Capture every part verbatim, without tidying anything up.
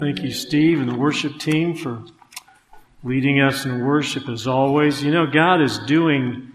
Thank you, Steve, and the worship team for leading us in worship as always. You know, God is doing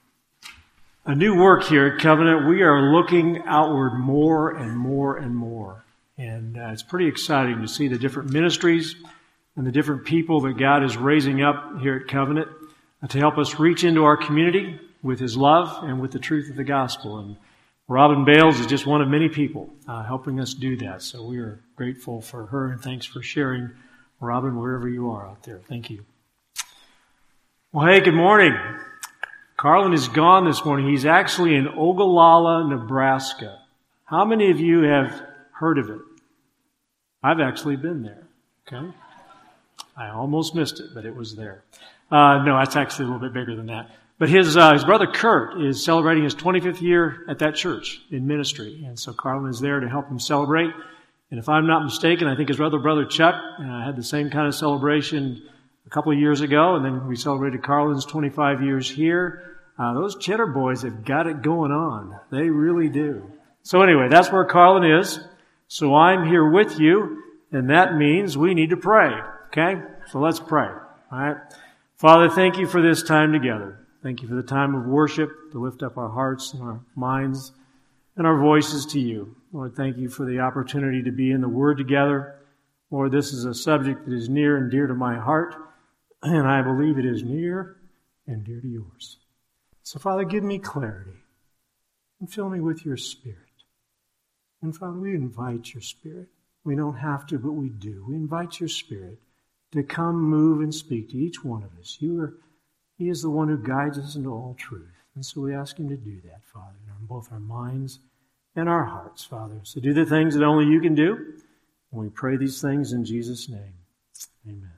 a new work here at Covenant. We are looking outward more and more and more. And uh, it's pretty exciting to see the different ministries and the different people that God is raising up here at Covenant uh, to help us reach into our community with His love and with the truth of the gospel. And Robin Bales is just one of many people uh, helping us do that. So we are grateful for her, and thanks for sharing, Robin, wherever you are out there. Thank you. Well, hey, good morning. Carlin is gone this morning. He's actually in Ogallala, Nebraska. How many of you have heard of it? I've actually been there. Okay? I almost missed it, but it was there. Uh, no, that's actually a little bit bigger than that. But his uh, his brother Kurt is celebrating his twenty-fifth year at that church in ministry. And so Carlin is there to help him celebrate. And if I'm not mistaken, I think his other brother Chuck uh, had the same kind of celebration a couple of years ago. And then we celebrated Carlin's twenty-five years here. Uh, those Cheddar boys have got it going on. They really do. So anyway, that's where Carlin is. So I'm here with you. And that means we need to pray. Okay? So let's pray. All right? Father, thank you for this time together. Thank you for the time of worship to lift up our hearts and our minds and our voices to you. Lord, thank you for the opportunity to be in the Word together. Lord, this is a subject that is near and dear to my heart, and I believe it is near and dear to yours. So, Father, give me clarity and fill me with your Spirit. And, Father, we invite your Spirit. We don't have to, but we do. We invite your Spirit to come, move, and speak to each one of us. You are He is the one who guides us into all truth. And so we ask Him to do that, Father, in both our minds and our hearts, Father. So do the things that only you can do. And we pray these things in Jesus' name. Amen.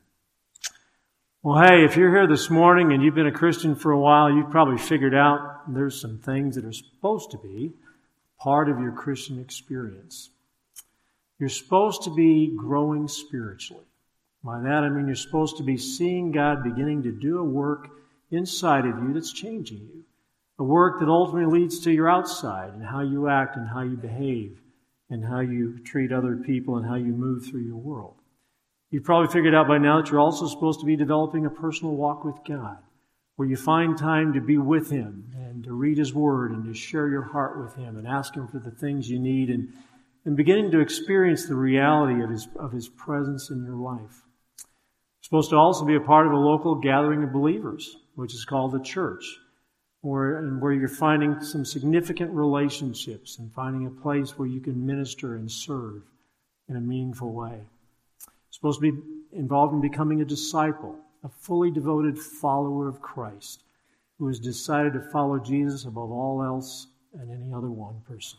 Well, hey, if you're here this morning and you've been a Christian for a while, you've probably figured out there's some things that are supposed to be part of your Christian experience. You're supposed to be growing spiritually. By that I mean you're supposed to be seeing God beginning to do a work inside of you that's changing you. A work that ultimately leads to your outside and how you act and how you behave and how you treat other people and how you move through your world. You've probably figured out by now that you're also supposed to be developing a personal walk with God, where you find time to be with Him and to read His Word and to share your heart with Him and ask Him for the things you need and, and beginning to experience the reality of His, of His presence in your life. You're supposed to also be a part of a local gathering of believers, which is called the church, where, and where you're finding some significant relationships and finding a place where you can minister and serve in a meaningful way. You're supposed to be involved in becoming a disciple, a fully devoted follower of Christ, who has decided to follow Jesus above all else and any other one person.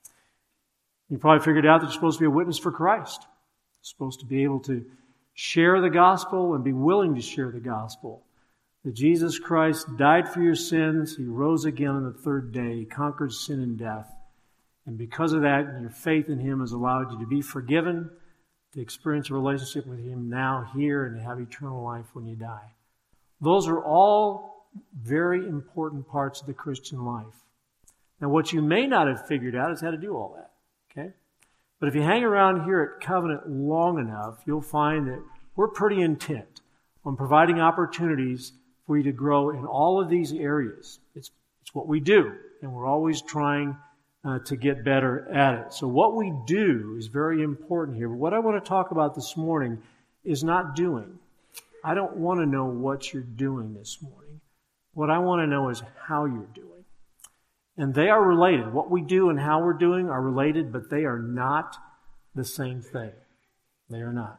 You probably figured out that you're supposed to be a witness for Christ. You're supposed to be able to share the gospel and be willing to share the gospel. That Jesus Christ died for your sins, He rose again on the third day, He conquered sin and death. And because of that, your faith in Him has allowed you to be forgiven, to experience a relationship with Him now, here, and to have eternal life when you die. Those are all very important parts of the Christian life. Now, what you may not have figured out is how to do all that. Okay? But if you hang around here at Covenant long enough, you'll find that we're pretty intent on providing opportunities for you to grow in all of these areas. It's, it's what we do, and we're always trying uh, to get better at it. So what we do is very important here. But what I want to talk about this morning is not doing. I don't want to know what you're doing this morning. What I want to know is how you're doing. And they are related. What we do and how we're doing are related, but they are not the same thing. They are not.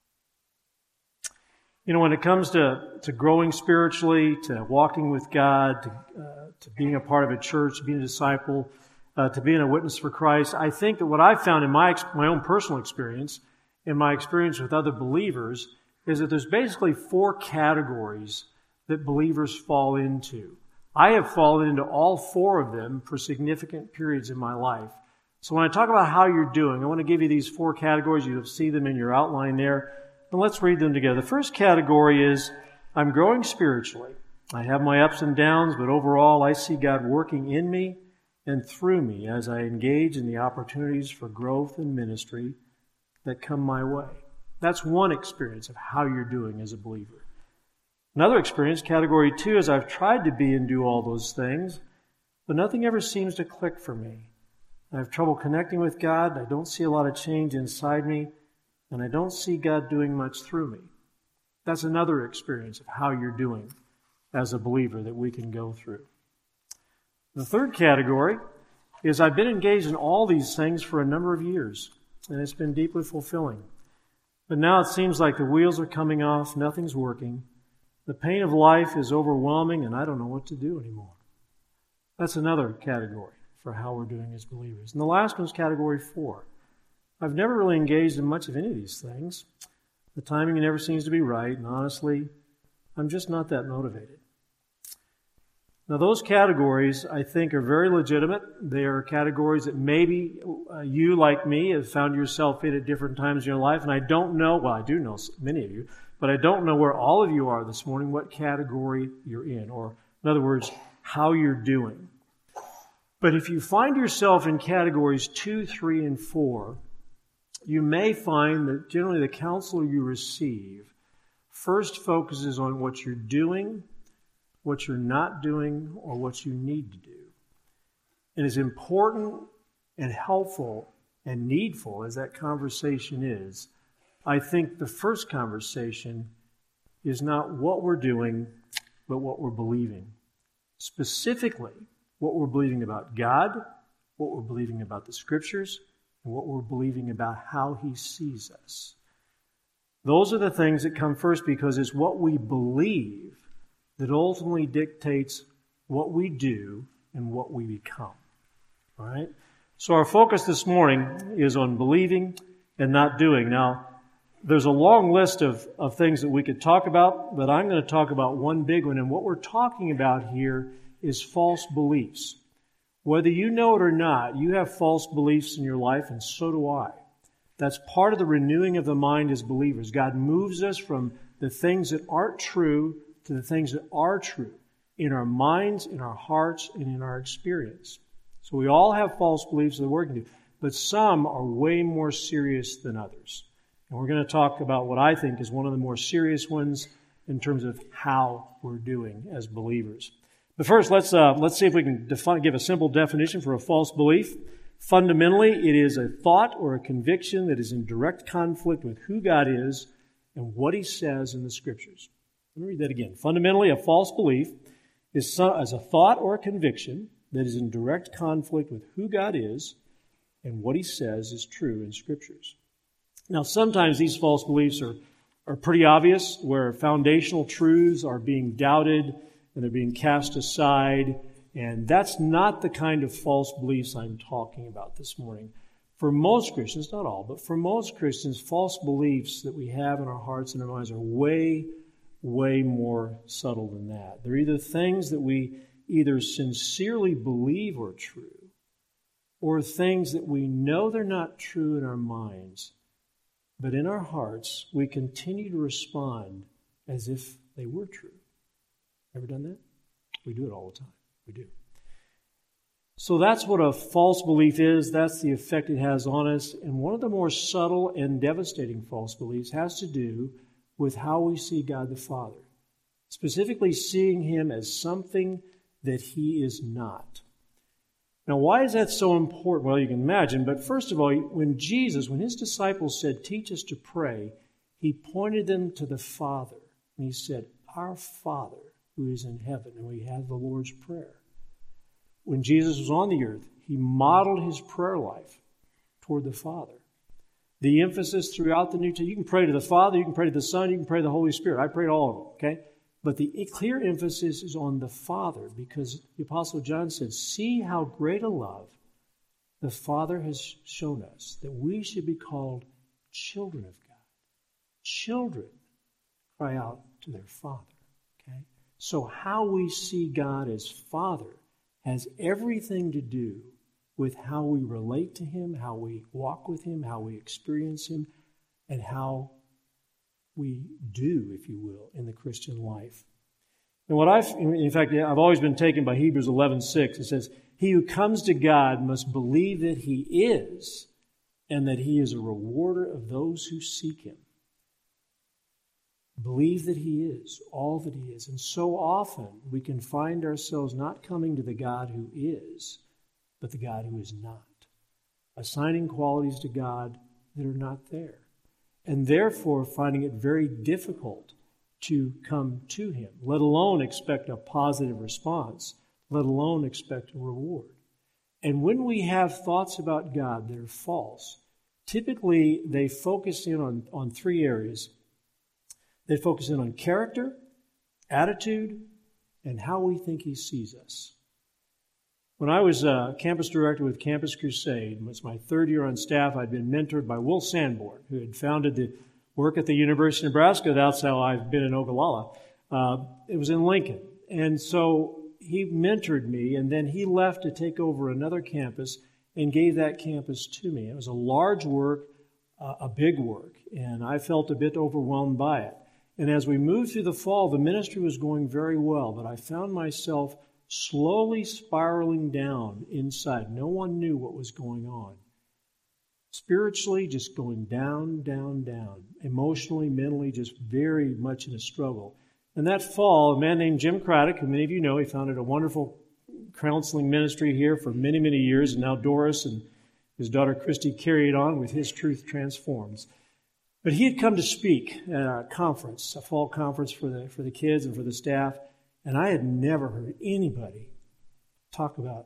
You know, when it comes to, to growing spiritually, to walking with God, to, uh, to being a part of a church, to being a disciple, uh, to being a witness for Christ, I think that what I've found in my my own personal experience, in my experience with other believers, is that there's basically four categories that believers fall into. I have fallen into all four of them for significant periods in my life. So when I talk about how you're doing, I want to give you these four categories. You'll see them in your outline there. And let's read them together. The first category is, I'm growing spiritually. I have my ups and downs, but overall I see God working in me and through me as I engage in the opportunities for growth and ministry that come my way. That's one experience of how you're doing as a believer. Another experience, category two, is I've tried to be and do all those things, but nothing ever seems to click for me. I have trouble connecting with God. I don't see a lot of change inside me, and I don't see God doing much through me. That's another experience of how you're doing as a believer that we can go through. The third category is I've been engaged in all these things for a number of years, and it's been deeply fulfilling. But now it seems like the wheels are coming off, nothing's working. The pain of life is overwhelming, and I don't know what to do anymore. That's another category for how we're doing as believers. And the last one is category four. I've never really engaged in much of any of these things. The timing never seems to be right, and honestly, I'm just not that motivated. Now, those categories, I think, are very legitimate. They are categories that maybe uh, you, like me, have found yourself in at different times in your life. And I don't know, well, I do know many of you, but I don't know where all of you are this morning, what category you're in, or in other words, how you're doing. But if you find yourself in categories two, three, and four, you may find that generally the counsel you receive first focuses on what you're doing, what you're not doing, or what you need to do. And as important and helpful and needful as that conversation is, I think the first conversation is not what we're doing, but what we're believing. Specifically, what we're believing about God, what we're believing about the Scriptures, and what we're believing about how He sees us. Those are the things that come first because it's what we believe that ultimately dictates what we do and what we become. All right? So our focus this morning is on believing and not doing. Now, there's a long list of, of things that we could talk about, but I'm going to talk about one big one. And what we're talking about here is false beliefs. Whether you know it or not, you have false beliefs in your life, and so do I. That's part of the renewing of the mind as believers. God moves us from the things that aren't true to the things that are true in our minds, in our hearts, and in our experience. So we all have false beliefs that we're working to, but some are way more serious than others. And we're going to talk about what I think is one of the more serious ones in terms of how we're doing as believers. But first, let's uh, let's see if we can define, give a simple definition for a false belief. Fundamentally, it is a thought or a conviction that is in direct conflict with who God is and what He says in the Scriptures. Let me read that again. Fundamentally, a false belief is, some, is a thought or a conviction that is in direct conflict with who God is and what He says is true in Scriptures. Now, sometimes these false beliefs are, are pretty obvious, where foundational truths are being doubted and they're being cast aside, and that's not the kind of false beliefs I'm talking about this morning. For most Christians, not all, but for most Christians, false beliefs that we have in our hearts and our minds are way way more subtle than that. They're either things that we either sincerely believe are true, or things that we know they're not true in our minds, but in our hearts we continue to respond as if they were true. Ever done that? We do it all the time. We do. So that's what a false belief is. That's the effect it has on us. And one of the more subtle and devastating false beliefs has to do with how we see God the Father, specifically seeing Him as something that He is not. Now, why is that so important? Well, you can imagine, but first of all, when Jesus, when His disciples said, "Teach us to pray," He pointed them to the Father, and He said, "Our Father who is in heaven," and we have the Lord's Prayer. When Jesus was on the earth, He modeled His prayer life toward the Father. The emphasis throughout the New Testament, you can pray to the Father, you can pray to the Son, you can pray to the Holy Spirit. I pray to all of them, okay? But the clear emphasis is on the Father, because the Apostle John said, "See how great a love the Father has shown us, that we should be called children of God." Children cry out to their Father, okay? So how we see God as Father has everything to do with how we relate to Him, how we walk with Him, how we experience Him, and how we do, if you will, in the Christian life. And what I've, in fact, I've always been taken by Hebrews eleven six. It says, "He who comes to God must believe that He is, and that He is a rewarder of those who seek Him." Believe that He is all that He is. And so often we can find ourselves not coming to the God who is, but the God who is not. Assigning qualities to God that are not there. And therefore finding it very difficult to come to Him, let alone expect a positive response, let alone expect a reward. And when we have thoughts about God that are false, typically they focus in on, on three areas. They focus in on character, attitude, and how we think He sees us. When I was a campus director with Campus Crusade, it was my third year on staff, I'd been mentored by Will Sanborn, who had founded the work at the University of Nebraska. That's how I've been in Ogallala. Uh, it was in Lincoln. And so he mentored me, and then he left to take over another campus and gave that campus to me. It was a large work, uh, a big work, and I felt a bit overwhelmed by it. And as we moved through the fall, the ministry was going very well, but I found myself slowly spiraling down inside. No one knew what was going on. Spiritually, just going down, down, down. Emotionally, mentally, just very much in a struggle. And that fall, a man named Jim Craddock, who many of you know, he founded a wonderful counseling ministry here for many, many years, and now Doris and his daughter Christy carry it on with His Truth Transforms. But he had come to speak at a conference, a fall conference for the for the kids and for the staff, and I had never heard anybody talk about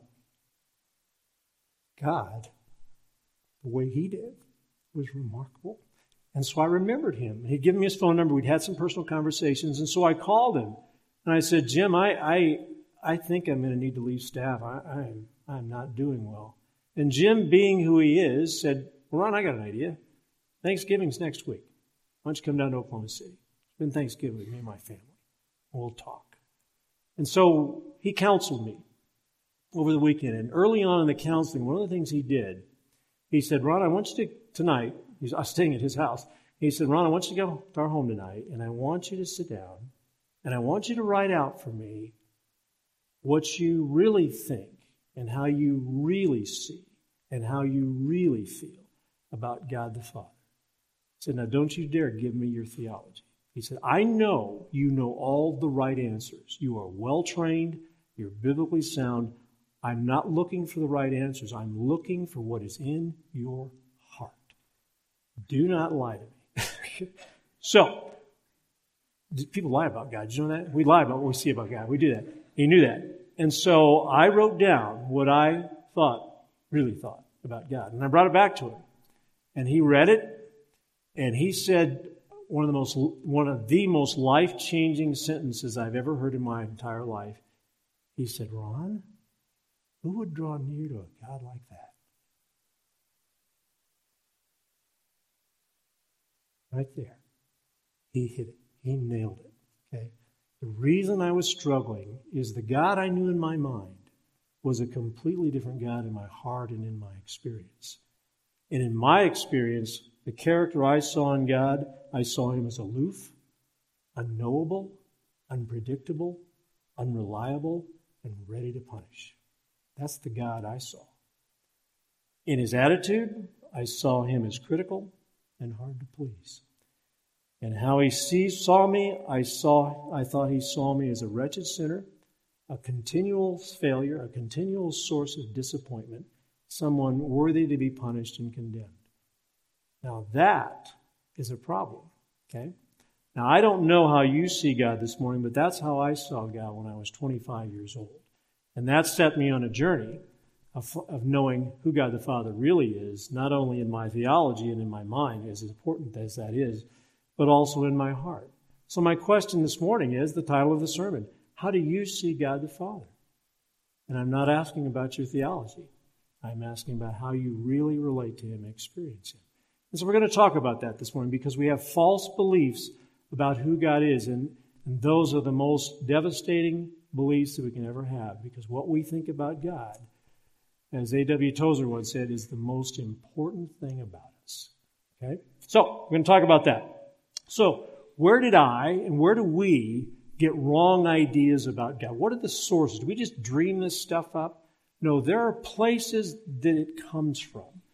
God the way he did. It was remarkable. And so I remembered him. He'd given me his phone number. We'd had some personal conversations, and so I called him. And I said, Jim, I I, I think I'm going to need to leave staff. I, I'm, I'm not doing well. And Jim, being who he is, said, well, Ron, I got an idea. Thanksgiving's next week. Why don't you come down to Oklahoma City? Spend Thanksgiving with me and my family. And we'll talk. And so he counseled me over the weekend. And early on in the counseling, one of the things he did, he said, Ron, I want you to, tonight, I was staying at his house. He said, Ron, I want you to go to our home tonight, and I want you to sit down, and I want you to write out for me what you really think and how you really see and how you really feel about God the Father. He said, now don't you dare give me your theology. He said, I know you know all the right answers. You are well-trained. You're biblically sound. I'm not looking for the right answers. I'm looking for what is in your heart. Do not lie to me. So, people lie about God. Did you know that? We lie about what we see about God. We do that. He knew that. And so I wrote down what I thought, really thought about God. And I brought it back to him. And he read it. And he said one of the most one of the most life-changing sentences I've ever heard in my entire life. He said, Ron, who would draw near to a God like that? Right there. He hit it. He nailed it. Okay? The reason I was struggling is the God I knew in my mind was a completely different God in my heart and in my experience. And in my experience, the character I saw in God, I saw him as aloof, unknowable, unpredictable, unreliable, and ready to punish. That's the God I saw. In his attitude, I saw him as critical and hard to please. And how he sees, saw me, I saw, I thought he saw me as a wretched sinner, a continual failure, a continual source of disappointment, someone worthy to be punished and condemned. Now that is a problem, okay? Now I don't know how you see God this morning, but that's how I saw God when I was twenty-five years old. And that set me on a journey of, of knowing who God the Father really is, not only in my theology and in my mind, as important as that is, but also in my heart. So my question this morning is the title of the sermon. How do you see God the Father? And I'm not asking about your theology. I'm asking about how you really relate to him and experience him. And so we're going to talk about that this morning because we have false beliefs about who God is. And, and those are the most devastating beliefs that we can ever have, because what we think about God, as A W Tozer once said, is the most important thing about us. Okay? So we're going to talk about that. So where did I and where do we get wrong ideas about God? What are the sources? Do we just dream this stuff up? No, there are places that it comes from.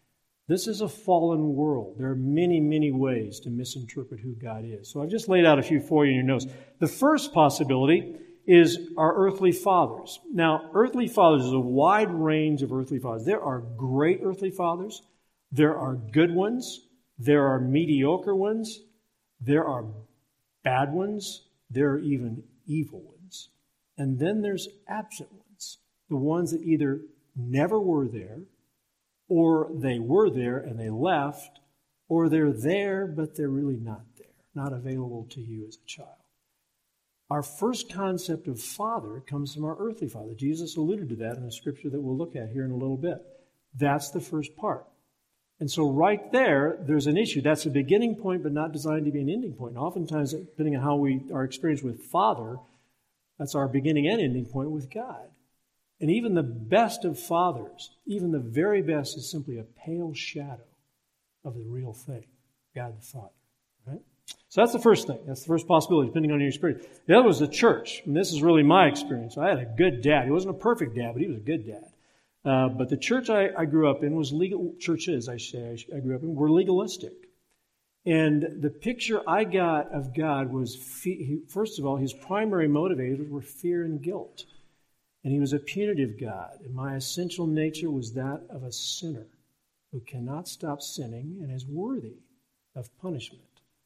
This is a fallen world. There are many, many ways to misinterpret who God is. So I've just laid out a few for you in your notes. The first possibility is our earthly fathers. Now, earthly fathers is a wide range of earthly fathers. There are great earthly fathers. There are good ones. There are mediocre ones. There are bad ones. There are even evil ones. And then there's absent ones, the ones that either never were there, or they were there and they left, or they're there but they're really not there, not available to you as a child. Our first concept of father comes from our earthly father. Jesus alluded to that in a scripture that we'll look at here in a little bit. That's the first part. And so right there, there's an issue. That's a beginning point, but not designed to be an ending point. And oftentimes, depending on how we our experience with Father, that's our beginning and ending point with God. And even the best of fathers, even the very best, is simply a pale shadow of the real thing, God the Father. Right? So that's the first thing. That's the first possibility, depending on your experience. The other was the church. And this is really my experience. I had a good dad. He wasn't a perfect dad, but he was a good dad. Uh, but the church I, I grew up in was legal, churches I say I grew up in, were legalistic. And the picture I got of God was, fe- first of all, his primary motivators were fear and guilt. And he was a punitive God. And my essential nature was that of a sinner who cannot stop sinning and is worthy of punishment.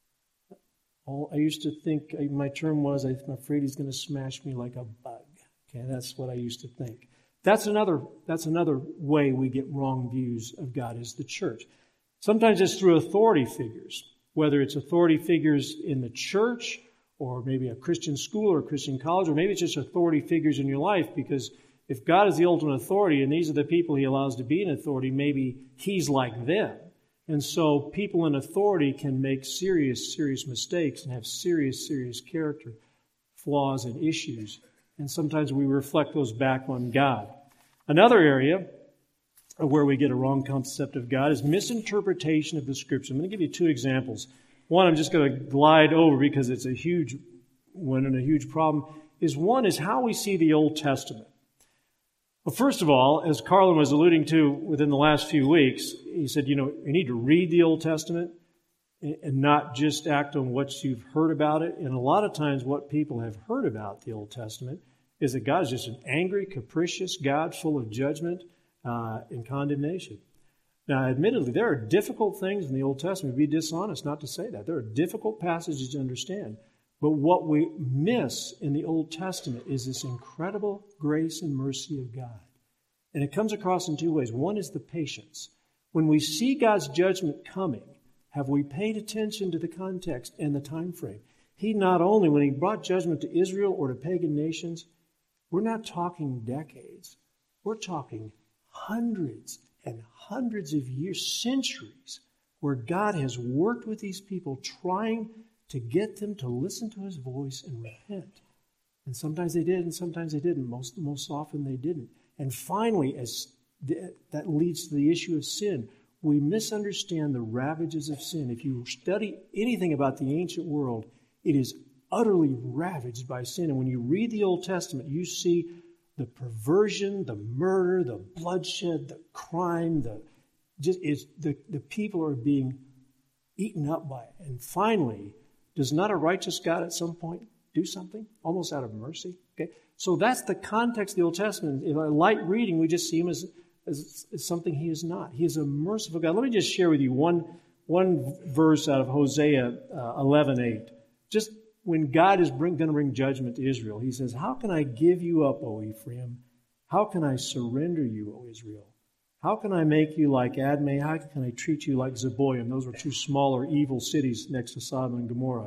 All, I used to think, my term was, I'm afraid he's going to smash me like a bug. Okay, that's what I used to think. That's another, that's another way we get wrong views of God as the church. Sometimes it's through authority figures, whether it's authority figures in the church or maybe a Christian school or a Christian college, or maybe it's just authority figures in your life, because if God is the ultimate authority and these are the people he allows to be in authority, maybe he's like them. And so people in authority can make serious, serious mistakes and have serious, serious character flaws and issues. And sometimes we reflect those back on God. Another area where we get a wrong concept of God is misinterpretation of the Scripture. I'm going to give you two examples. One I'm just going to glide over because it's a huge one and a huge problem. Is one is how we see the Old Testament. Well, first of all, as Carlin was alluding to within the last few weeks, he said, you know, you need to read the Old Testament and not just act on what you've heard about it. And a lot of times what people have heard about the Old Testament is that God is just an angry, capricious God full of judgment uh, and condemnation. Now, admittedly, there are difficult things in the Old Testament. It would be dishonest not to say that. There are difficult passages to understand. But what we miss in the Old Testament is this incredible grace and mercy of God. And it comes across in two ways. One is the patience. When we see God's judgment coming, have we paid attention to the context and the time frame? He not only, when he brought judgment to Israel or to pagan nations, we're not talking decades. We're talking hundreds and hundreds of years, centuries, where God has worked with these people trying to get them to listen to his voice and repent. And sometimes they did, and sometimes they didn't. Most, most often they didn't. And finally, as the, that leads to the issue of sin, we misunderstand the ravages of sin. If you study anything about the ancient world, it is utterly ravaged by sin. And when you read the Old Testament, you see the perversion, the murder, the bloodshed, the crime, the just is the, the people are being eaten up by it. And finally, does not a righteous God at some point do something? Almost out of mercy. Okay? So that's the context of the Old Testament. In a light reading, we just see him as Is, is something he is not. He is a merciful God. Let me just share with you one, one verse out of Hosea uh, eleven eight. Just when God is bring, going to bring judgment to Israel, he says, how can I give you up, O Ephraim? How can I surrender you, O Israel? How can I make you like Admah? How can I treat you like Zeboim? Those were two smaller evil cities next to Sodom and Gomorrah.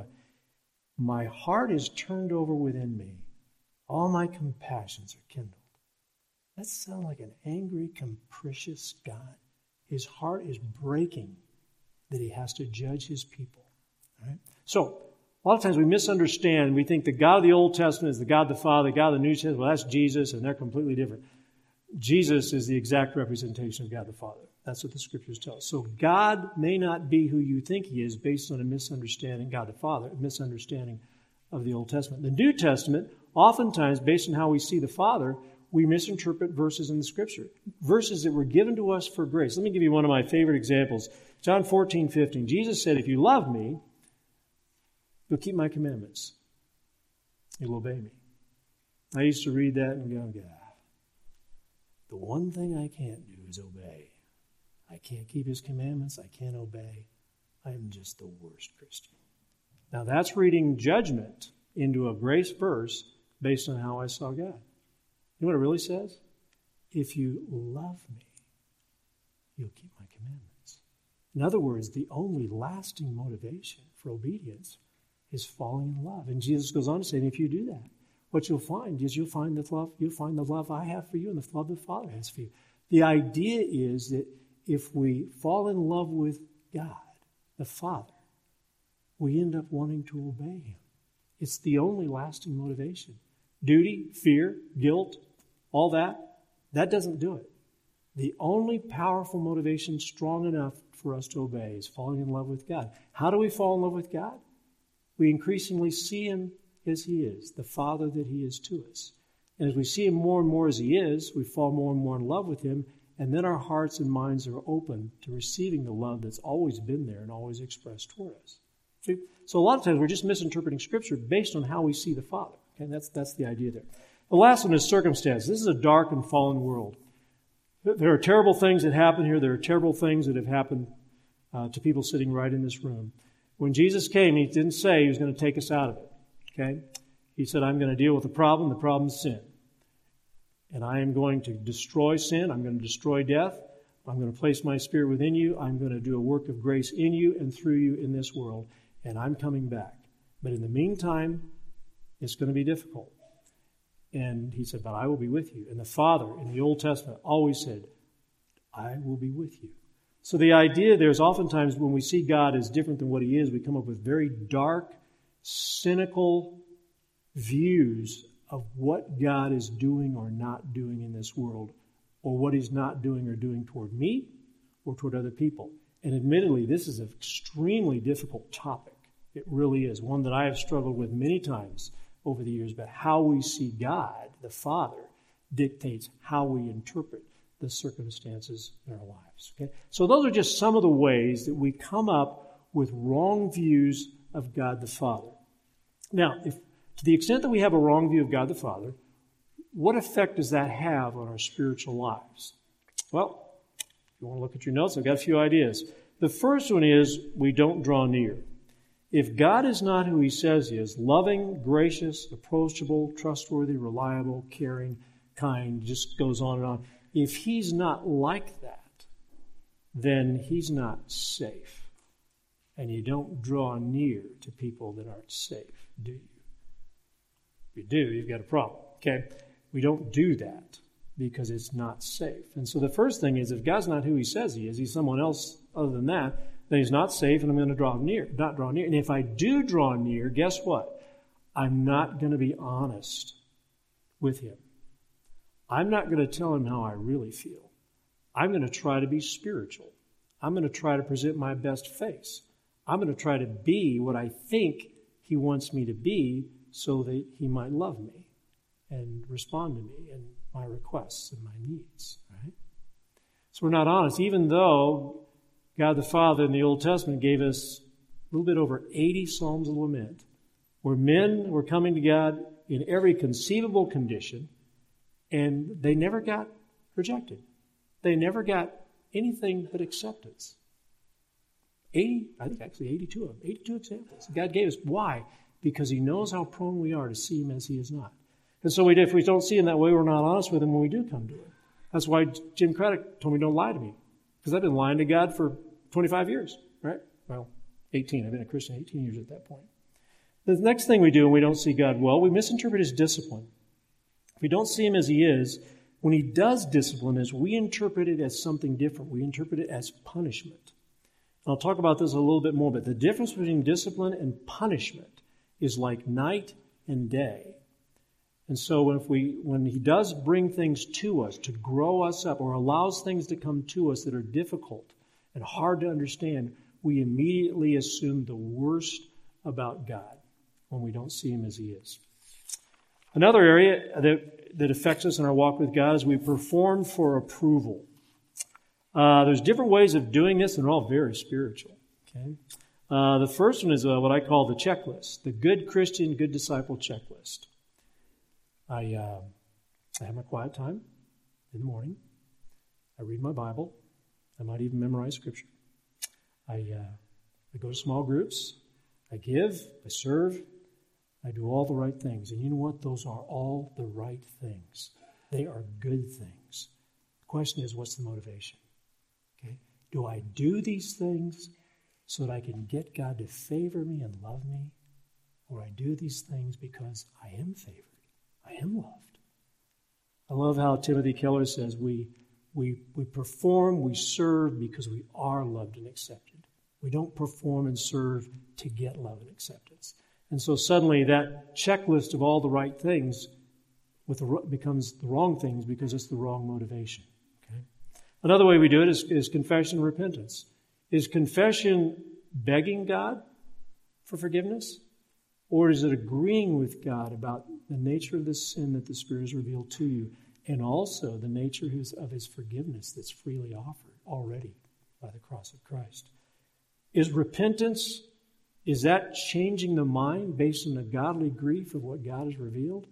My heart is turned over within me. All my compassions are kindled. That sounds like an angry, capricious God. His heart is breaking that he has to judge his people. Right? So, a lot of times we misunderstand. We think the God of the Old Testament is the God the Father, the God of the New Testament, well, that's Jesus, and they're completely different. Jesus is the exact representation of God the Father. That's what the Scriptures tell us. So God may not be who you think he is based on a misunderstanding, God the Father, a misunderstanding of the Old Testament. The New Testament, oftentimes, based on how we see the Father, we misinterpret verses in the Scripture, verses that were given to us for grace. Let me give you one of my favorite examples. John fourteen fifteen. Jesus said, if you love me, you'll keep my commandments. You'll obey me. I used to read that and go, God, the one thing I can't do is obey. I can't keep his commandments. I can't obey. I'm just the worst Christian. Now that's reading judgment into a grace verse based on how I saw God. You know what it really says? If you love me, you'll keep my commandments. In other words, the only lasting motivation for obedience is falling in love. And Jesus goes on to say, if you do that, what you'll find is you'll find the love, you'll find the love I have for you and the love the Father has for you. The idea is that if we fall in love with God, the Father, we end up wanting to obey him. It's the only lasting motivation. Duty, fear, guilt, all that, that doesn't do it. The only powerful motivation strong enough for us to obey is falling in love with God. How do we fall in love with God? We increasingly see him as he is, the Father that he is to us. And as we see him more and more as he is, we fall more and more in love with him, and then our hearts and minds are open to receiving the love that's always been there and always expressed toward us. See? So a lot of times we're just misinterpreting Scripture based on how we see the Father. Okay, that's, that's the idea there. The last one is circumstance. This is a dark and fallen world. There are terrible things that happen here. There are terrible things that have happened uh, to people sitting right in this room. When Jesus came, he didn't say he was going to take us out of it. Okay? He said, I'm going to deal with the problem. The problem is sin. And I am going to destroy sin. I'm going to destroy death. I'm going to place my Spirit within you. I'm going to do a work of grace in you and through you in this world. And I'm coming back. But in the meantime, it's going to be difficult. And he said, but I will be with you. And the Father in the Old Testament always said, I will be with you. So the idea there is oftentimes when we see God as different than what he is, we come up with very dark, cynical views of what God is doing or not doing in this world, or what he's not doing or doing toward me or toward other people. And admittedly, this is an extremely difficult topic. It really is, one that I have struggled with many times over the years, but how we see God, the Father, dictates how we interpret the circumstances in our lives. Okay? So those are just some of the ways that we come up with wrong views of God the Father. Now, if to the extent that we have a wrong view of God the Father, what effect does that have on our spiritual lives? Well, if you want to look at your notes, I've got a few ideas. The first one is we don't draw near. If God is not who he says he is, loving, gracious, approachable, trustworthy, reliable, caring, kind, just goes on and on. If he's not like that, then he's not safe. And you don't draw near to people that aren't safe, do you? If you do, you've got a problem, okay? We don't do that because it's not safe. And so the first thing is, if God's not who he says he is, he's someone else other than that, then he's not safe, and I'm going to draw near, not draw near. And if I do draw near, guess what? I'm not going to be honest with him. I'm not going to tell him how I really feel. I'm going to try to be spiritual. I'm going to try to present my best face. I'm going to try to be what I think he wants me to be so that he might love me and respond to me and my requests and my needs. Right? So we're not honest, even though God the Father in the Old Testament gave us a little bit over eighty Psalms of Lament, where men were coming to God in every conceivable condition, and they never got rejected. They never got anything but acceptance. eighty, I think actually eighty-two of them, eighty-two examples. God gave us. Why? Because he knows how prone we are to see him as he is not. And so we, if we don't see him that way, we're not honest with him when we do come to him. That's why Jim Craddock told me, don't lie to me. Because I've been lying to God for twenty-five years, right? Well, eighteen. I've been a Christian eighteen years at that point. The next thing we do when we don't see God well, we misinterpret his discipline. If we don't see him as he is, when he does discipline us, we interpret it as something different. We interpret it as punishment. And I'll talk about this a little bit more, but the difference between discipline and punishment is like night and day. And so if we, when he does bring things to us to grow us up, or allows things to come to us that are difficult and hard to understand, we immediately assume the worst about God when we don't see him as he is. Another area that that affects us in our walk with God is we perform for approval. Uh, there's different ways of doing this, and they're all very spiritual. Okay. Uh, the first one is uh, what I call the checklist, the good Christian, good disciple checklist. I, uh, I have my quiet time in the morning. I read my Bible. I might even memorize Scripture. I, uh, I go to small groups. I give. I serve. I do all the right things. And you know what? Those are all the right things. They are good things. The question is, what's the motivation? Okay? Do I do these things so that I can get God to favor me and love me? Or I do these things because I am favored. I am loved. I love how Timothy Keller says we, we, we perform, we serve because we are loved and accepted. We don't perform and serve to get love and acceptance. And so suddenly that checklist of all the right things with the, becomes the wrong things because it's the wrong motivation. Okay? Another way we do it is, is confession and repentance. Is confession begging God for forgiveness? Or is it agreeing with God about the nature of the sin that the Spirit has revealed to you, and also the nature of His forgiveness that's freely offered already by the cross of Christ? Is repentance, is that changing the mind based on the godly grief of what God has revealed?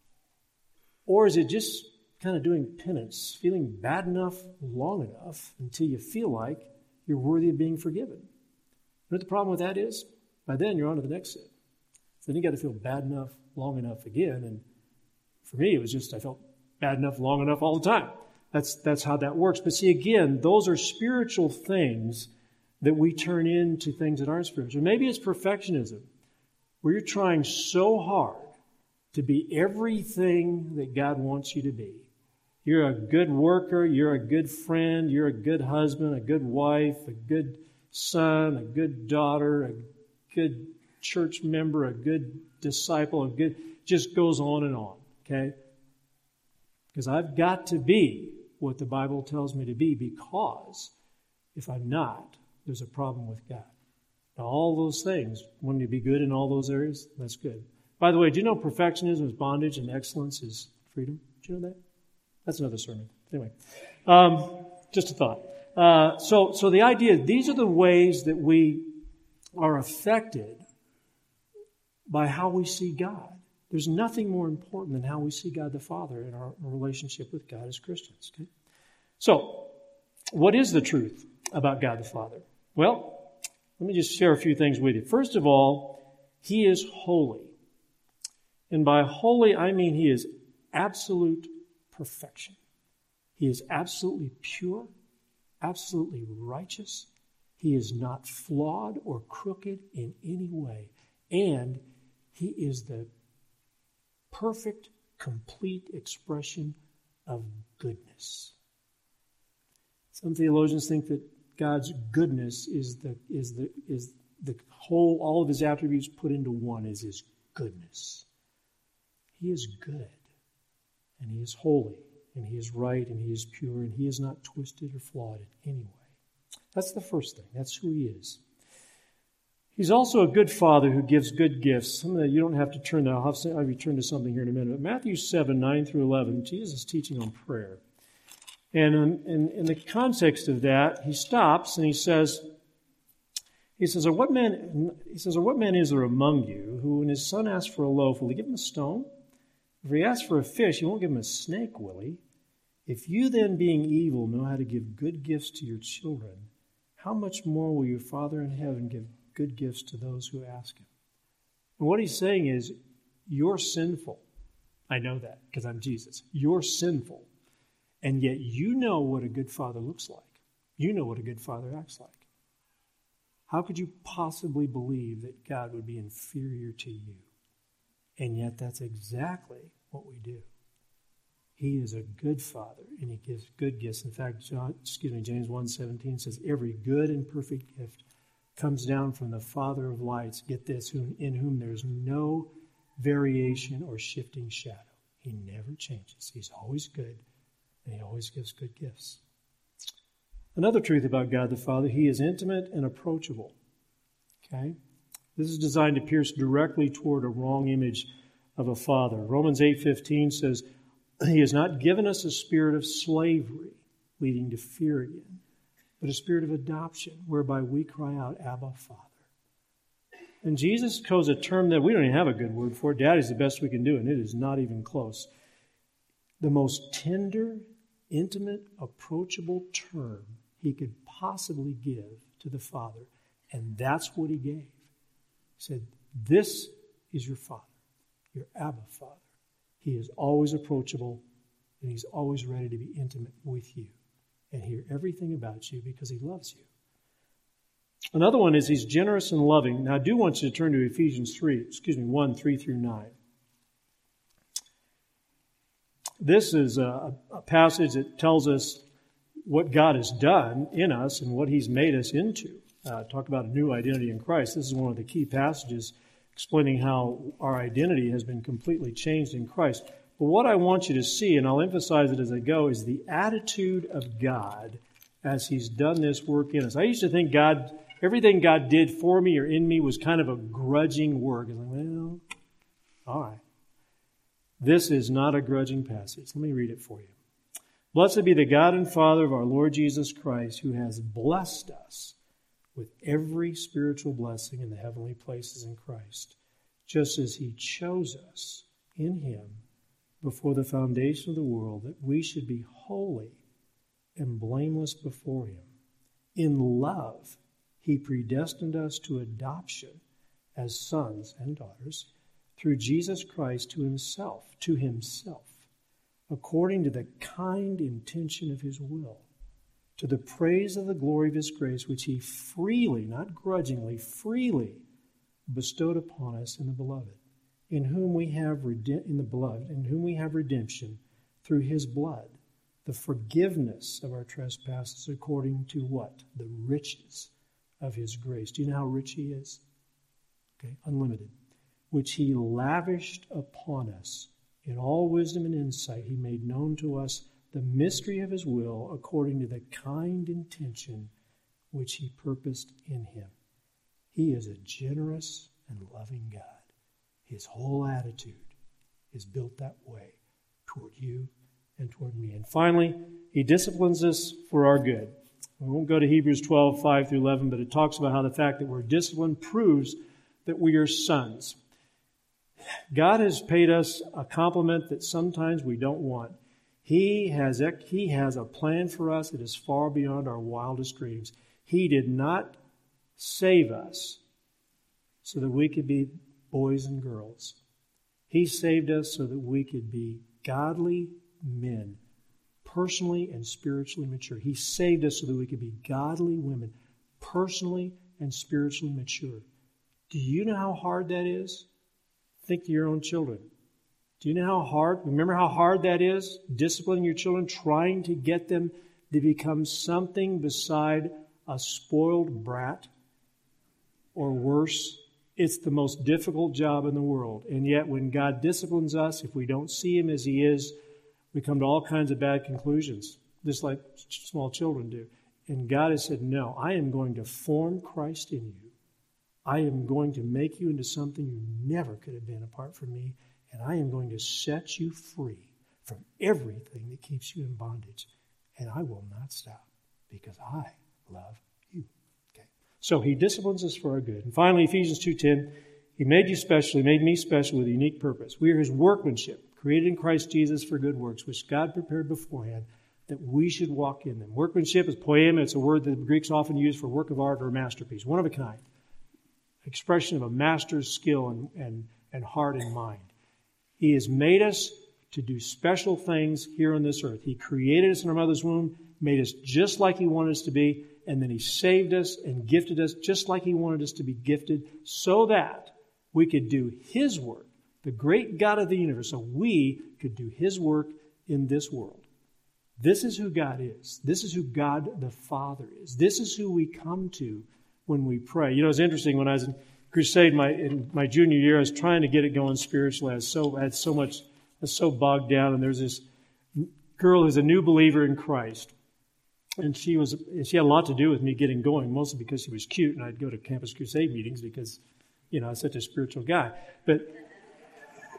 Or is it just kind of doing penance, feeling bad enough long enough until you feel like you're worthy of being forgiven? You know what the problem with that is? By then you're on to the next sin. So then you got to feel bad enough long enough again. And for me, it was just I felt bad enough long enough all the time. That's, that's how that works. But see, again, those are spiritual things that we turn into things that aren't spiritual. Maybe it's perfectionism, where you're trying so hard to be everything that God wants you to be. You're a good worker, you're a good friend, you're a good husband, a good wife, a good son, a good daughter, a good church member, a good disciple, a good, just goes on and on, okay? Because I've got to be what the Bible tells me to be, because if I'm not, there's a problem with God. Now, all those things, when you be good in all those areas, that's good. By the way, do you know perfectionism is bondage and excellence is freedom? Do you know that? That's another sermon. Anyway, um, just a thought. Uh, so, so the idea, these are the ways that we are affected by how we see God. There's nothing more important than how we see God the Father in our relationship with God as Christians. Okay? So, what is the truth about God the Father? Well, let me just share a few things with you. First of all, He is holy. And by holy, I mean He is absolute perfection. He is absolutely pure, absolutely righteous. He is not flawed or crooked in any way. And He is the perfect, complete expression of goodness. Some theologians think that God's goodness is the is the is the whole, all of His attributes put into one is His goodness. He is good, and He is holy, and He is right, and He is pure, and He is not twisted or flawed in any way. That's the first thing. That's who He is. He's also a good Father who gives good gifts. Some of that you don't have to turn to. I'll, have, I'll return to something here in a minute. But Matthew seven, nine through eleven, Jesus is teaching on prayer. And in, in, in the context of that, He stops and He says, He says, or what man, He says, or what man is there among you who, when his son asks for a loaf, will he give him a stone? If he asks for a fish, he won't give him a snake, will he? If you then, being evil, know how to give good gifts to your children, how much more will your Father in heaven give good gifts to those who ask Him? And what He's saying is, you're sinful. I know that because I'm Jesus. You're sinful. And yet you know what a good father looks like. You know what a good father acts like. How could you possibly believe that God would be inferior to you? And yet that's exactly what we do. He is a good Father, and He gives good gifts. In fact, John, excuse me, James one seventeen says, every good and perfect gift comes down from the Father of lights. Get this, in whom there's no variation or shifting shadow. He never changes. He's always good, and He always gives good gifts. Another truth about God the Father, He is intimate and approachable. Okay? This is designed to pierce directly toward a wrong image of a father. Romans eight fifteen says, He has not given us a spirit of slavery, leading to fear again, but a spirit of adoption, whereby we cry out, Abba, Father. And Jesus chose a term that we don't even have a good word for. Daddy's the best we can do, and it is not even close. The most tender, intimate, approachable term he could possibly give to the Father. And that's what he gave. He said, this is your Father, your Abba Father. He is always approachable, and he's always ready to be intimate with you and hear everything about you because he loves you. Another one is he's generous and loving. Now, I do want you to turn to Ephesians three, excuse me, one, three through nine. This is a, a passage that tells us what God has done in us and what he's made us into. Uh, talk about a new identity in Christ. This is one of the key passages explaining how our identity has been completely changed in Christ. But what I want you to see, and I'll emphasize it as I go, is the attitude of God as he's done this work in us. I used to think God, everything God did for me or in me was kind of a grudging work. It's like, well, all right. This is not a grudging passage. Let me read it for you. Blessed be the God and Father of our Lord Jesus Christ, who has blessed us with every spiritual blessing in the heavenly places in Christ, just as he chose us in him before the foundation of the world, that we should be holy and blameless before him. In love, he predestined us to adoption as sons and daughters through Jesus Christ to himself, to himself, according to the kind intention of his will, to the praise of the glory of his grace, which he freely, not grudgingly, freely bestowed upon us in the beloved, in whom we have rede- in the beloved, in whom we have redemption through his blood, the forgiveness of our trespasses, according to what? The riches of his grace. Do you know how rich he is? Okay, unlimited. Which he lavished upon us in all wisdom and insight. He made known to us the mystery of his will, according to the kind intention which he purposed in him. He is a generous and loving God. His whole attitude is built that way toward you and toward me. And finally, he disciplines us for our good. We won't go to Hebrews twelve, five through eleven, but it talks about how the fact that we're disciplined proves that we are sons. God has paid us a compliment that sometimes we don't want. He has, he has a plan for us that is far beyond our wildest dreams. He did not save us so that we could be boys and girls. He saved us so that we could be godly men, personally and spiritually mature. He saved us so that we could be godly women, personally and spiritually mature. Do you know how hard that is? Think to your own children. Do you know how hard, remember how hard that is? Disciplining your children, trying to get them to become something beside a spoiled brat or worse. It's the most difficult job in the world. And yet when God disciplines us, if we don't see him as he is, we come to all kinds of bad conclusions, just like small children do. And God has said, no, I am going to form Christ in you. I am going to make you into something you never could have been apart from me. And I am going to set you free from everything that keeps you in bondage. And I will not stop because I love you. Okay. So he disciplines us for our good. And finally, Ephesians two ten, he made you special. He made me special with a unique purpose. We are his workmanship, created in Christ Jesus for good works, which God prepared beforehand that we should walk in them. Workmanship is poema. It's a word that the Greeks often use for work of art or a masterpiece. One of a kind. Expression of a master's skill and, and, and heart and mind. He has made us to do special things here on this earth. He created us in our mother's womb, made us just like he wanted us to be, and then he saved us and gifted us just like he wanted us to be gifted so that we could do his work, the great God of the universe, so we could do his work in this world. This is who God is. This is who God the Father is. This is who we come to when we pray. You know, it's interesting, when I was in Crusade my in my junior year, I was trying to get it going spiritually. I was so I had so much, I was so bogged down. And there's this girl who's a new believer in Christ, and she was she had a lot to do with me getting going, mostly because she was cute, and I'd go to Campus Crusade meetings because, you know, I was such a spiritual guy. But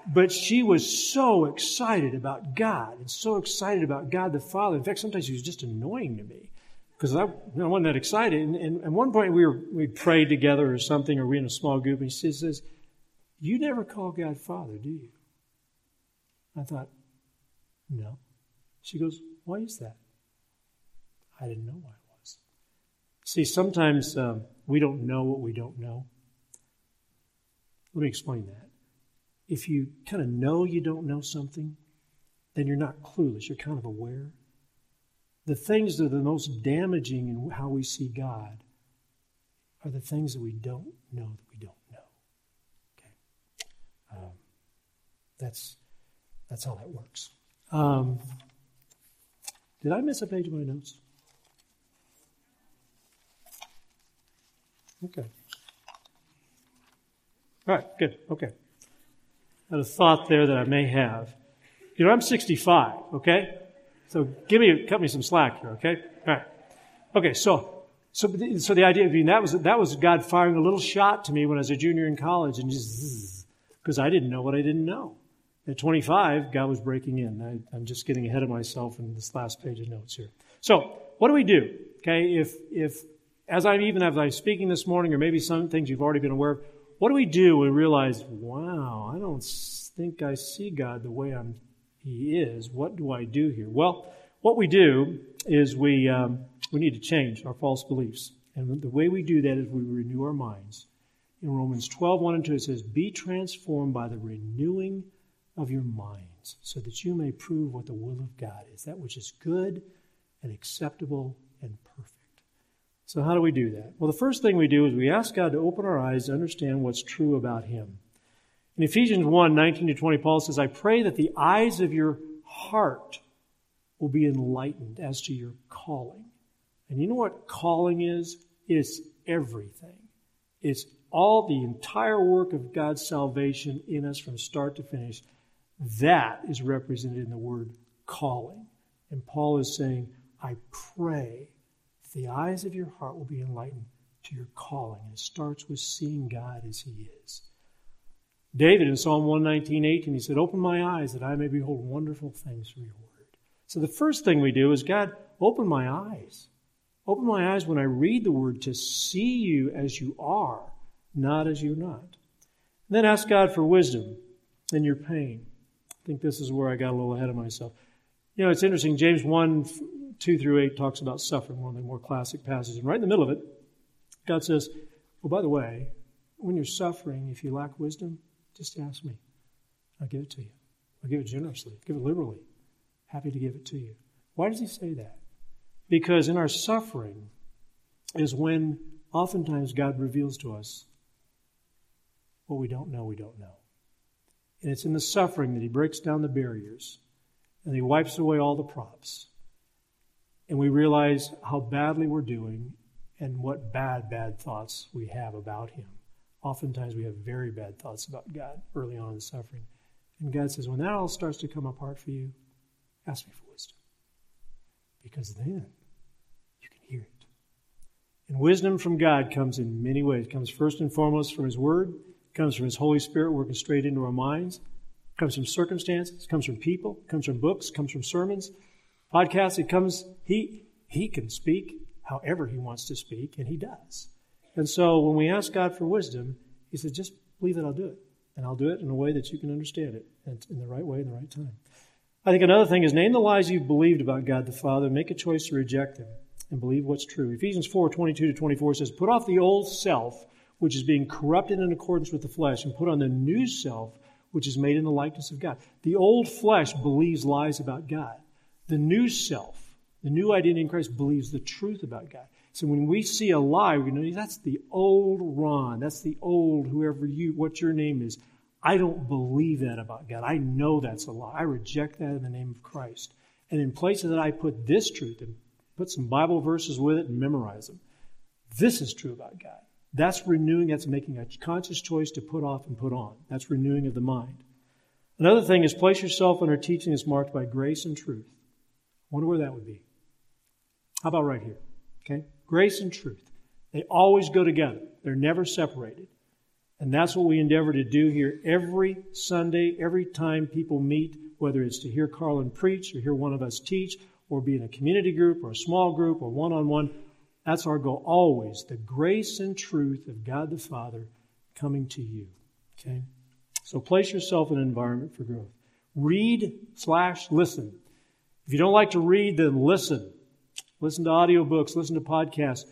But she was so excited about God and so excited about God the Father. In fact, sometimes she was just annoying to me because I, you know, wasn't that excited. And, and at one point we were we prayed together or something, or we were in a small group, and she says, "You never call God Father, do you?" I thought, "No." She goes, "Why is that?" I didn't know why it was. See, sometimes um, we don't know what we don't know. Let me explain that. If you kind of know you don't know something, then you're not clueless. You're kind of aware. The things that are the most damaging in how we see God are the things that we don't know that we don't know. Okay, um, that's that's how that works. Um, did I miss a page of my notes? Okay. All right. Good. Okay. I had a thought there that I may have. You know, I'm sixty-five, okay? So give me, cut me some slack here, okay? All right. Okay, so, so, so the idea being that was, that was God firing a little shot to me when I was a junior in college, and just, because I didn't know what I didn't know. At twenty-five, God was breaking in. I, I'm just getting ahead of myself in this last page of notes here. So, what do we do? Okay, if, if, as I'm even as I'm speaking this morning, or maybe some things you've already been aware of, what do we do when we realize, wow, I don't think I see God the way I'm, He is. What do I do here? Well, what we do is we um, we need to change our false beliefs. And the way we do that is we renew our minds. In Romans twelve, one and two, it says, "Be transformed by the renewing of your minds, so that you may prove what the will of God is, that which is good and acceptable and perfect." So how do we do that? Well, the first thing we do is we ask God to open our eyes to understand what's true about Him. In Ephesians one, nineteen to twenty, Paul says, "I pray that the eyes of your heart will be enlightened as to your calling." And you know what calling is? It's everything. It's all the entire work of God's salvation in us from start to finish. That is represented in the word calling. And Paul is saying, I pray the eyes of your heart will be enlightened to your calling. And it starts with seeing God as He is. David in Psalm one nineteen, eighteen, he said, "Open my eyes that I may behold wonderful things from your word." So the first thing we do is, God, open my eyes. Open my eyes when I read the word to see you as you are, not as you're not. And then ask God for wisdom in your pain. I think this is where I got a little ahead of myself. You know, it's interesting. James one, two through eight talks about suffering, one of the more classic passages. And right in the middle of it, God says, "Well, by the way, when you're suffering, if you lack wisdom, just ask me. I'll give it to you. I'll give it generously. Give it liberally. Happy to give it to you." Why does He say that? Because in our suffering is when oftentimes God reveals to us what we don't know we don't know. And it's in the suffering that He breaks down the barriers and He wipes away all the props. And we realize how badly we're doing and what bad, bad thoughts we have about Him. Oftentimes we have very bad thoughts about God early on in the suffering. And God says, when that all starts to come apart for you, ask me for wisdom. Because then you can hear it. And wisdom from God comes in many ways. It comes first and foremost from His Word. It comes from His Holy Spirit working straight into our minds. It comes from circumstances. It comes from people. It comes from books. It comes from sermons, podcasts. It comes, He, he can speak however He wants to speak, and He does. And so when we ask God for wisdom, He says, just believe that I'll do it. And I'll do it in a way that you can understand it, and in the right way, in the right time. I think another thing is name the lies you've believed about God the Father, make a choice to reject them, and believe what's true. Ephesians four, twenty-two to twenty-four says, "Put off the old self, which is being corrupted in accordance with the flesh, and put on the new self, which is made in the likeness of God." The old flesh believes lies about God. The new self, the new identity in Christ, believes the truth about God. So when we see a lie, we know that's the old Ron. That's the old whoever you, what your name is. I don't believe that about God. I know that's a lie. I reject that in the name of Christ. And in places that I put this truth and put some Bible verses with it and memorize them. This is true about God. That's renewing. That's making a conscious choice to put off and put on. That's renewing of the mind. Another thing is place yourself under teaching that's marked by grace and truth. I wonder where that would be. How about right here? Okay? Grace and truth. They always go together. They're never separated. And that's what we endeavor to do here every Sunday, every time people meet, whether it's to hear Carlin preach or hear one of us teach or be in a community group or a small group or one-on-one. That's our goal always, the grace and truth of God the Father coming to you. Okay? So place yourself in an environment for growth. Read slash listen. If you don't like to read, then listen. Listen to audiobooks, listen to podcasts.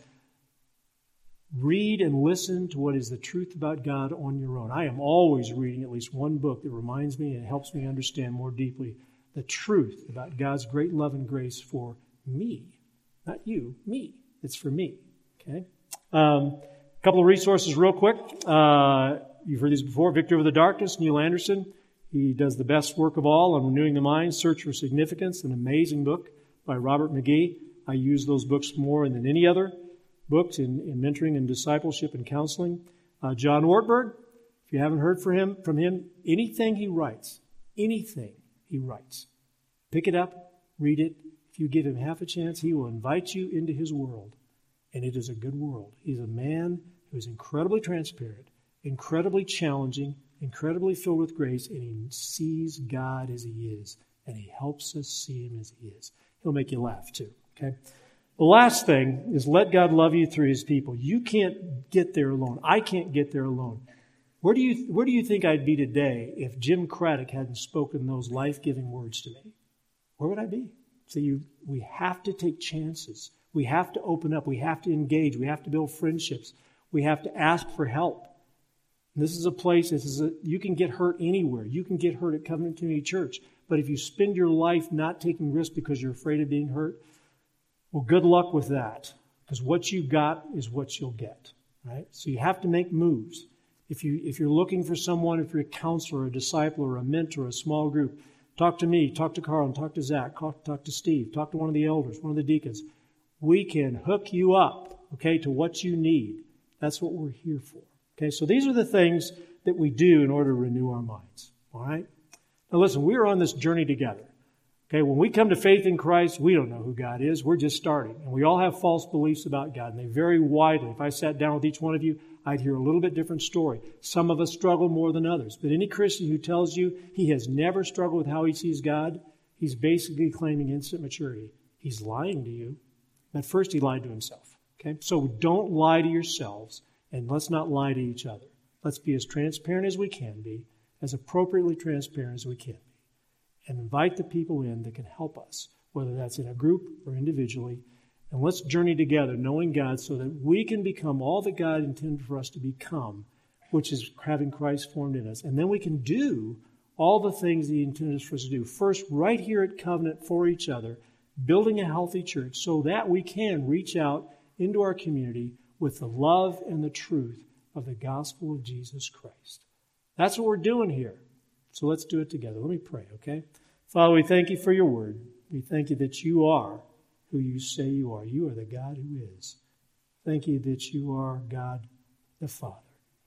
Read and listen to what is the truth about God on your own. I am always reading at least one book that reminds me and helps me understand more deeply the truth about God's great love and grace for me. Not you, me. It's for me. Okay? Um, a couple of resources real quick. Uh, you've heard these before. Victory Over the Darkness, Neil Anderson. He does the best work of all on renewing the mind, Search for Significance, an amazing book by Robert McGee. I use those books more than any other books in, in mentoring and discipleship and counseling. Uh, John Ortberg, if you haven't heard from him, from him, anything he writes, anything he writes, pick it up, read it. If you give him half a chance, he will invite you into his world. And it is a good world. He's a man who is incredibly transparent, incredibly challenging, incredibly filled with grace, and he sees God as he is, and he helps us see him as he is. He'll make you laugh too, okay? The last thing is let God love you through his people. You can't get there alone. I can't get there alone. Where do you, where do you think I'd be today if Jim Craddock hadn't spoken those life-giving words to me? Where would I be? So you, we have to take chances. We have to open up. We have to engage. We have to build friendships. We have to ask for help. This is a place, this is a, you can get hurt anywhere. You can get hurt at Covenant Community Church. But if you spend your life not taking risks because you're afraid of being hurt, well, good luck with that. Because what you got is what you'll get. Right? So you have to make moves. If, you, if you're looking for someone, if you're a counselor, a disciple, or a mentor, a small group, talk to me, talk to Carl, and talk to Zach, talk, talk to Steve, talk to one of the elders, one of the deacons. We can hook you up, okay, to what you need. That's what we're here for. Okay, so these are the things that we do in order to renew our minds. All right? Now listen, we are on this journey together. Okay, when we come to faith in Christ, we don't know who God is. We're just starting. And we all have false beliefs about God, and they vary widely. If I sat down with each one of you, I'd hear a little bit different story. Some of us struggle more than others. But any Christian who tells you he has never struggled with how he sees God, he's basically claiming instant maturity. He's lying to you. At first, he lied to himself. Okay, so don't lie to yourselves. And let's not lie to each other. Let's be as transparent as we can be, as appropriately transparent as we can be, and invite the people in that can help us, whether that's in a group or individually. And let's journey together, knowing God, so that we can become all that God intended for us to become, which is having Christ formed in us. And then we can do all the things He intended for us to do. First, right here at Covenant for each other, building a healthy church so that we can reach out into our community with the love and the truth of the gospel of Jesus Christ. That's what we're doing here. So let's do it together. Let me pray, okay? Father, we thank you for your word. We thank you that you are who you say you are. You are the God who is. Thank you that you are God the Father.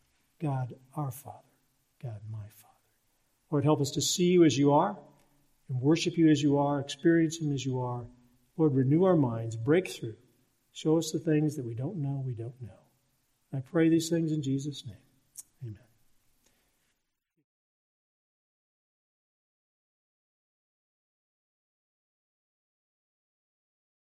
God our Father. God my Father. Lord, help us to see you as you are and worship you as you are, experience him as you are. Lord, renew our minds, break through. Show us the things that we don't know we don't know. I pray these things in Jesus' name.